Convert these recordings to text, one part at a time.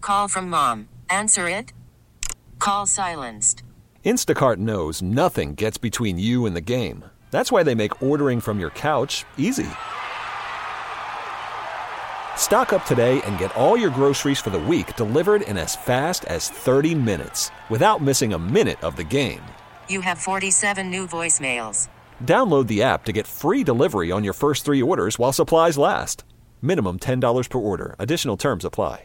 Call from mom. Answer it. Call silenced. Instacart knows nothing gets between you and the game. That's why they make ordering from your couch easy. Stock up today and get all your groceries for the week delivered in as fast as 30 minutes without missing a minute of the game. You have 47 new voicemails. Download the app to get free delivery on your first 3 orders while supplies last. Minimum $10 per order. Additional terms apply.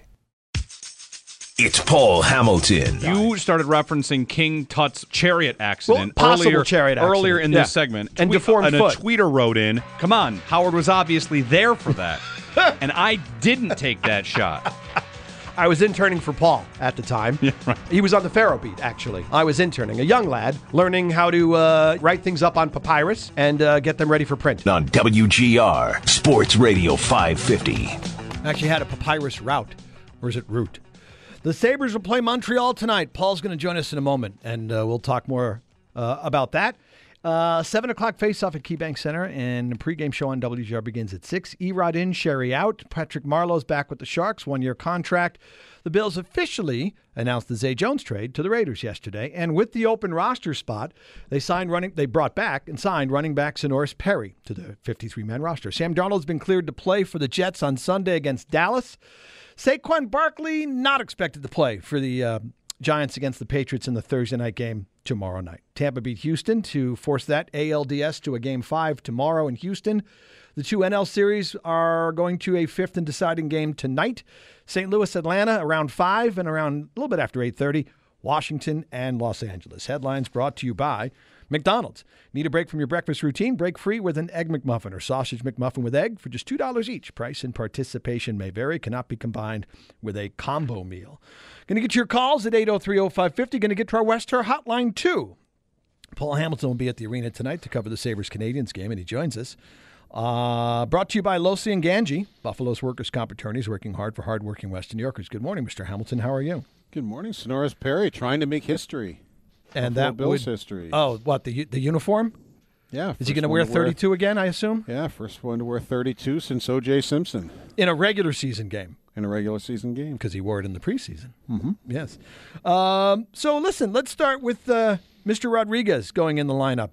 It's Paul Hamilton. You started referencing King Tut's chariot accident earlier in this segment. And deformed foot. A tweeter wrote in, come on, Howard was obviously there for that. And I didn't take that shot. I was interning for Paul at the time. Yeah, right. He was on the Faro beat, actually. I was interning, a young lad, learning how to write things up on papyrus and get them ready for print. On WGR, Sports Radio 550. Actually had a papyrus route. Or is it route? The Sabres will play Montreal tonight. Paul's going to join us in a moment, and we'll talk more about that. 7 o'clock face-off at KeyBank Center, and the pregame show on WGR begins at 6. Erod in, Sherry out. Patrick Marleau's back with the Sharks, 1-year contract. The Bills officially announced the Zay Jones trade to the Raiders yesterday, and with the open roster spot, they brought back and signed running back Sonoris Perry to the 53-man roster. Sam Darnold's been cleared to play for the Jets on Sunday against Dallas. Saquon Barkley not expected to play for the Giants against the Patriots in the Thursday night game tomorrow night. Tampa beat Houston to force that ALDS to a Game 5 tomorrow in Houston. The 2 NL series are going to a 5th and deciding game tonight. St. Louis, Atlanta around 5 and around a little bit after 8:30. Washington and Los Angeles. Headlines brought to you by McDonald's. Need a break from your breakfast routine? Break free with an Egg McMuffin or Sausage McMuffin with egg for just $2 each. Price and participation may vary. Cannot be combined with a combo meal. Going to get your calls at 803-0550. Going to get to our Western hotline, too. Paul Hamilton will be at the arena tonight to cover the Sabres-Canadiens game, and he joins us. Brought to you by Losi and Ganji, Buffalo's workers' comp attorneys working hard for hardworking Western New Yorkers. Good morning, Mr. Hamilton. How are you? Good morning. Sonoris Perry trying to make history. And that Bills history. Oh, what, the uniform? Yeah. Is he going to wear 32 again, I assume? Yeah, first one to wear 32 since O.J. Simpson. In a regular season game. In a regular season game. Because he wore it in the preseason. Mm-hmm. Yes. So, listen, let's start with Mr. Rodriguez going in the lineup.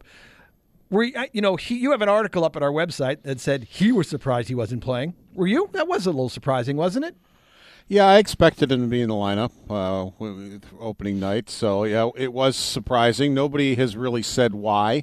You have an article up at our website that said he was surprised he wasn't playing. Were you? That was a little surprising, wasn't it? Yeah, I expected him to be in the lineup with opening night. So, yeah, it was surprising. Nobody has really said why.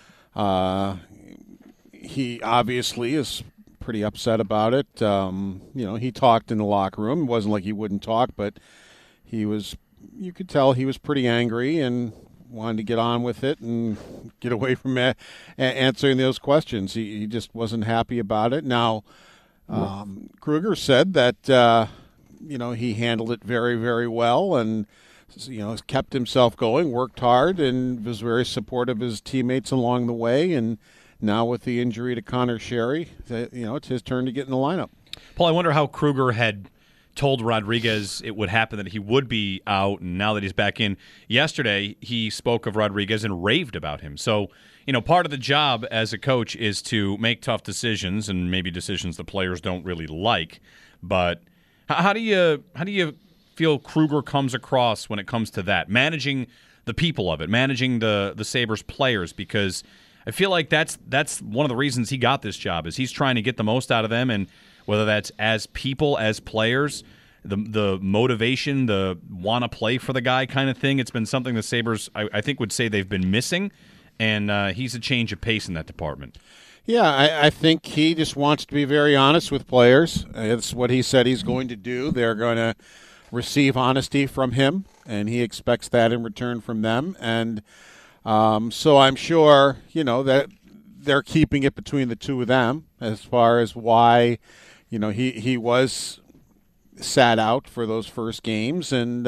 He obviously is pretty upset about it. He talked in the locker room. It wasn't like he wouldn't talk, but you could tell he was pretty angry and wanted to get on with it and get away from answering those questions. He just wasn't happy about it. Now, Kruger said that, he handled it very, very well and, kept himself going, worked hard, and was very supportive of his teammates along the way. And now with the injury to Connor Sherry, it's his turn to get in the lineup. Paul, I wonder how Kruger had told Rodriguez it would happen, that he would be out, and now that he's back in. Yesterday, he spoke of Rodriguez and raved about him. So, part of the job as a coach is to make tough decisions, and maybe decisions the players don't really like. But how do you feel Kruger comes across when it comes to that, managing the people of it, managing the Sabres players? Because I feel like that's one of the reasons he got this job, is he's trying to get the most out of them, and whether that's as people, as players, the motivation, the want to play for the guy kind of thing. It's been something the Sabres, I think, would say they've been missing, and he's a change of pace in that department. Yeah, I think he just wants to be very honest with players. It's what he said he's going to do. They're going to receive honesty from him, and he expects that in return from them. And so I'm sure, that they're keeping it between the two of them as far as why, he was sat out for those first games. And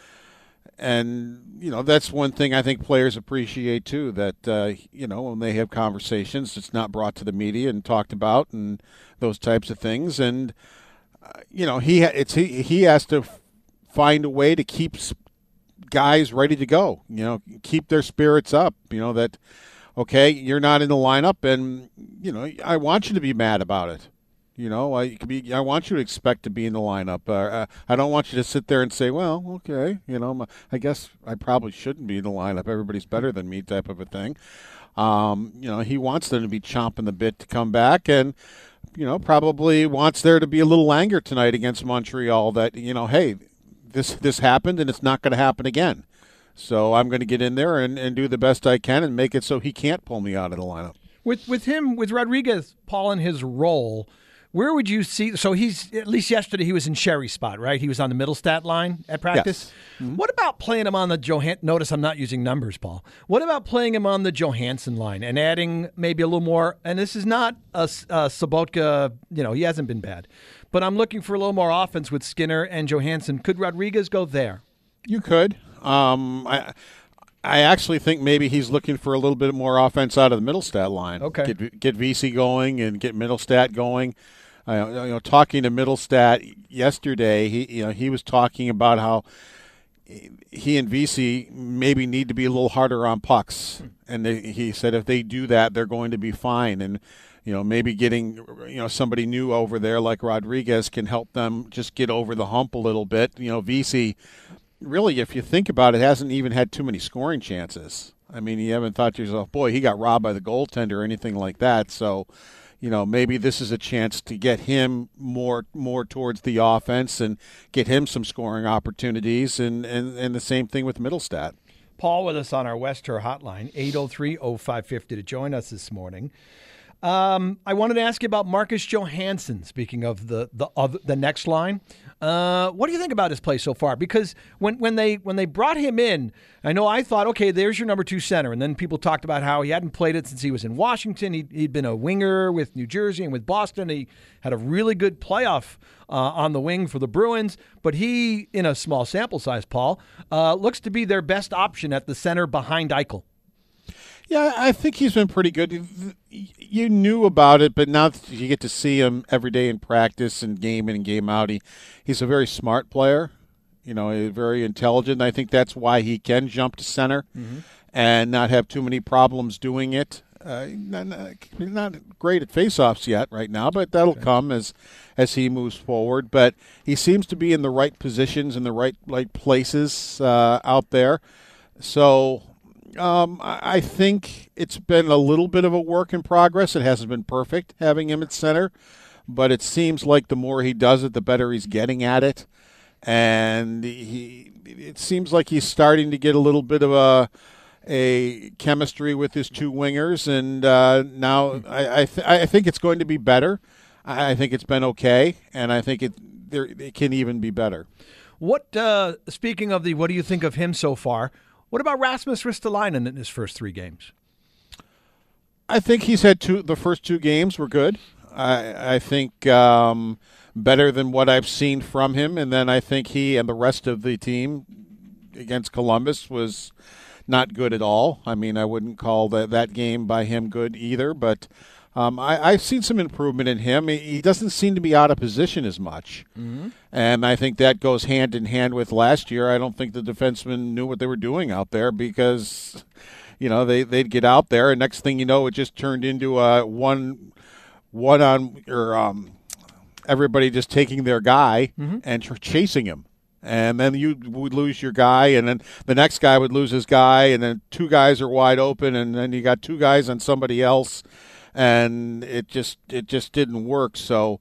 that's one thing I think players appreciate too, that, when they have conversations, it's not brought to the media and talked about and those types of things. And, he has to find a way to keep guys ready to go, keep their spirits up, okay, you're not in the lineup and, I want you to be mad about it. You know, I want you to expect to be in the lineup. I don't want you to sit there and say, well, okay, you know, I guess I probably shouldn't be in the lineup. Everybody's better than me type of a thing. You know, he wants them to be chomping the bit to come back, and, you know, probably wants there to be a little anger tonight against Montreal that, you know, hey, this happened and it's not going to happen again. So I'm going to get in there and do the best I can and make it so he can't pull me out of the lineup. With Rodriguez, Paul, in his role, where would you see? So he's, at least yesterday, he was in Sherry's spot, right? He was on the middle stat line at practice. Yes. Mm-hmm. What about playing him on the Notice I'm not using numbers, Paul. What about playing him on the Johansson line and adding maybe a little more? And this is not a Sobotka. You know, he hasn't been bad, but I'm looking for a little more offense with Skinner and Johansson. Could Rodriguez go there? You could. I actually think maybe he's looking for a little bit more offense out of the Middlestat line. Okay. Get VC going and get Middlestat going. You know, talking to Middlestat yesterday, he was talking about how he and VC maybe need to be a little harder on pucks, and he said if they do that, they're going to be fine. And you know, maybe getting somebody new over there like Rodriguez can help them just get over the hump a little bit. You know, VC, really, if you think about it, hasn't even had too many scoring chances. I mean, you haven't thought to yourself, boy, he got robbed by the goaltender or anything like that. So, you know, maybe this is a chance to get him more towards the offense and get him some scoring opportunities, and the same thing with Middlestat. Paul with us on our West Her hotline, 803-0550 to join us this morning. I wanted to ask you about Marcus Johansson. Speaking of the next line, what do you think about his play so far? Because when they brought him in, I know I thought, okay, there's your number 2 center, and then people talked about how he hadn't played it since he was in Washington. He'd been a winger with New Jersey and with Boston. He had a really good playoff on the wing for the Bruins, but he, in a small sample size, Paul, looks to be their best option at the center behind Eichel. Yeah, I think he's been pretty good. You knew about it, but now that you get to see him every day in practice and game in and game out, he's a very smart player. You know, he's very intelligent. I think that's why he can jump to center and not have too many problems doing it. Not great at faceoffs yet right now, but that'll come as he moves forward. But he seems to be in the right positions, in the right places out there. So I think it's been a little bit of a work in progress. It hasn't been perfect having him at center, but it seems like the more he does it, the better he's getting at it. And it seems like he's starting to get a little bit of a chemistry with his 2 wingers, and now I think it's going to be better. I think it's been okay, and I think it can even be better. Speaking of what do you think of him so far? What about Rasmus Ristolainen in his first 3 games? I think he's had the first 2 games were good. I think better than what I've seen from him, and then I think he and the rest of the team against Columbus was not good at all. I mean, I wouldn't call that game by him good either, but I've seen some improvement in him. He doesn't seem to be out of position as much, and I think that goes hand in hand with last year. I don't think the defensemen knew what they were doing out there because, you know, they'd get out there, and next thing you know, it just turned into a one on or everybody just taking their guy and chasing him. And then you would lose your guy, and then the next guy would lose his guy, and then 2 guys are wide open, and then you got 2 guys on somebody else, and it just didn't work. So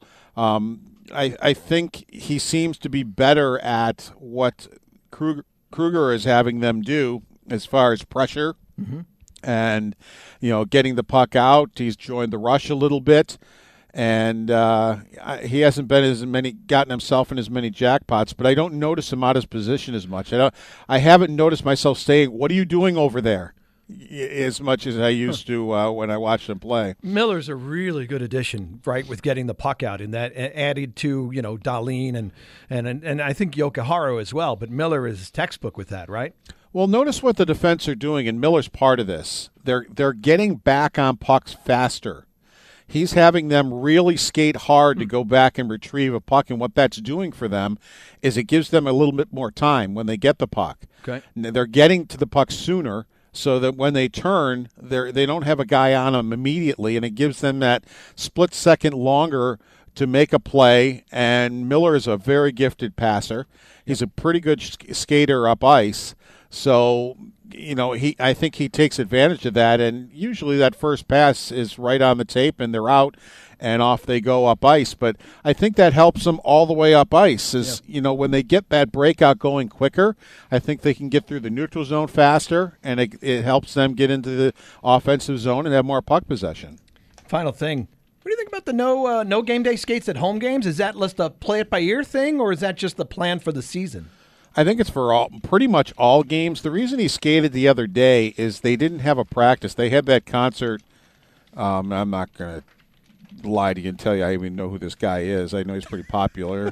I think he seems to be better at what Kruger is having them do as far as pressure and, you know, getting the puck out. He's joined the rush a little bit. And he hasn't gotten himself in as many jackpots, but I don't notice him out of his position as much. I haven't noticed myself saying, "What are you doing over there?" as much as I used to when I watched him play. Miller's a really good addition, right, with getting the puck out, and that added to, you know, Dahlin and I think Yokoharu as well. But Miller is textbook with that, right? Well, notice what the defense are doing, and Miller's part of this. They're getting back on pucks faster. He's having them really skate hard to go back and retrieve a puck, and what that's doing for them is it gives them a little bit more time when they get the puck. Okay. They're getting to the puck sooner so that when they turn, they don't have a guy on them immediately, and it gives them that split second longer to make a play, and Miller is a very gifted passer. He's a pretty good skater up ice. So, I think he takes advantage of that, and usually that first pass is right on the tape, and they're out, and off they go up ice. But I think that helps them all the way up ice. When they get that breakout going quicker, I think they can get through the neutral zone faster, and it helps them get into the offensive zone and have more puck possession. Final thing. What do you think about the no game day skates at home games? Is that just a play it by ear thing, or is that just the plan for the season? I think it's for pretty much all games. The reason he skated the other day is they didn't have a practice. They had that concert. I'm not going to lie to you and tell you I even know who this guy is. I know he's pretty popular.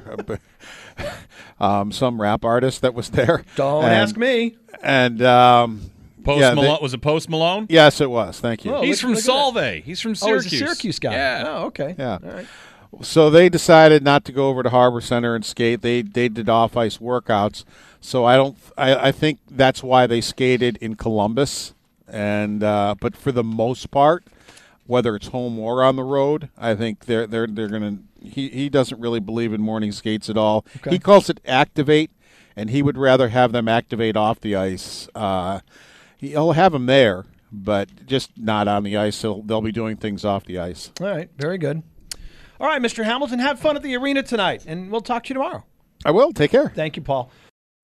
Some rap artist that was there. Don't ask me. And Malone, was it Post Malone? Yes, it was. Thank you. Oh, he's from Solvay. He's from Syracuse. He's a Syracuse guy. Yeah. Oh, okay. Yeah. All right. So they decided not to go over to Harbor Center and skate. They did off ice workouts. So I think that's why they skated in Columbus. And but for the most part, whether it's home or on the road, I think they're gonna. He doesn't really believe in morning skates at all. Okay. He calls it activate, and he would rather have them activate off the ice. He'll have them there, but just not on the ice. So they'll be doing things off the ice. All right, very good. All right, Mr. Hamilton, have fun at the arena tonight, and we'll talk to you tomorrow. I will. Take care. Thank you, Paul.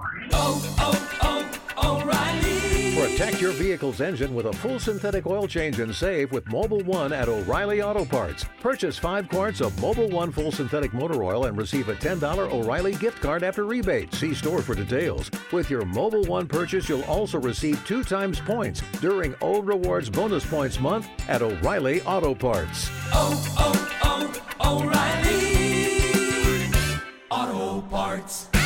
O'Reilly. Protect your vehicle's engine with a full synthetic oil change and save with Mobil 1 at O'Reilly Auto Parts. Purchase 5 quarts of Mobil 1 full synthetic motor oil and receive a $10 O'Reilly gift card after rebate. See store for details. With your Mobil 1 purchase, you'll also receive 2 times points during O Rewards Bonus Points Month at O'Reilly Auto Parts. O'Reilly Auto Parts.